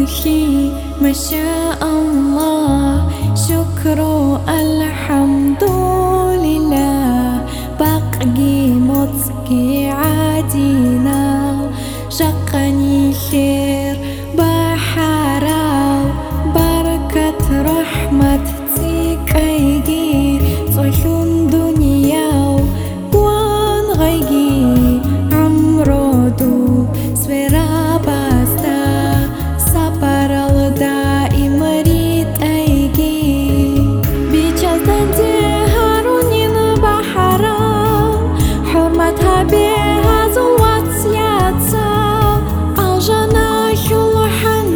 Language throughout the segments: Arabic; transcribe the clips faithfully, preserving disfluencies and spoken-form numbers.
خلقي ما شاء الله شكر الحمد لله باقي متقي عادينا شقني خير بحراو بركة رحمة تيكايجي صحون دنياو بوان غيجي عمرو دو سويرا باستا سابارال دائم ريت ايجي بيجازدان دي هارونين بحراو حرمتها بها زوات سياتسا عالجانا حلوحن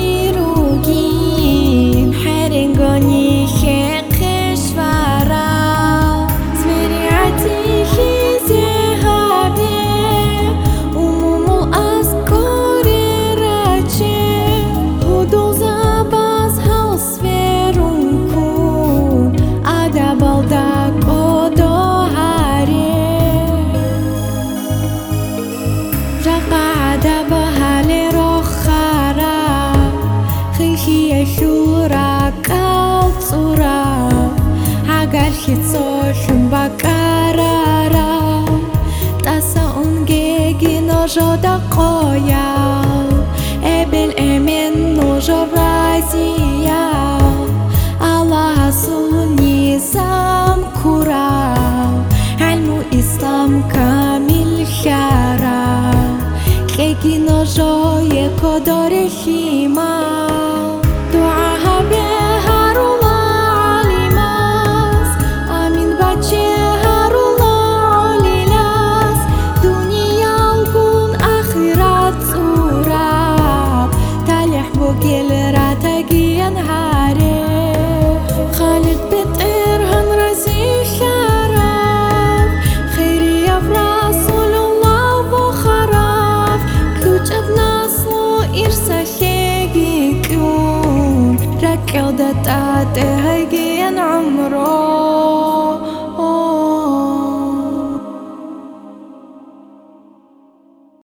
تيروجين حرنغوني خيقش فراو زمريعتي خيزيها بيه أمومو أذكوري راجي هدو زاباز هالسفيرون كون أدابالداك أدوهاري رقعدا بهالي روخارا خلقي شورا كالصورا عقال خيتصوشن بكارارا تاسا أنجيجي نوجو دقوياو إبل إمين نوجو رازياو الله سوني زام كوراو علمو إسلام كامل خيراو خيكي نوجو يكو دوري خيماو دعاها بها رولا عليماس آمين باتشي هارولا عليلاس دنيا الكون آخرات سوراب تالح بوكيل راتاقي نهاري خالد بتقر هنرزي خراف خيري يا رسول الله بخراف كوش ابناسلو إرسا خيجي كون ركو دتات هيجي عمرو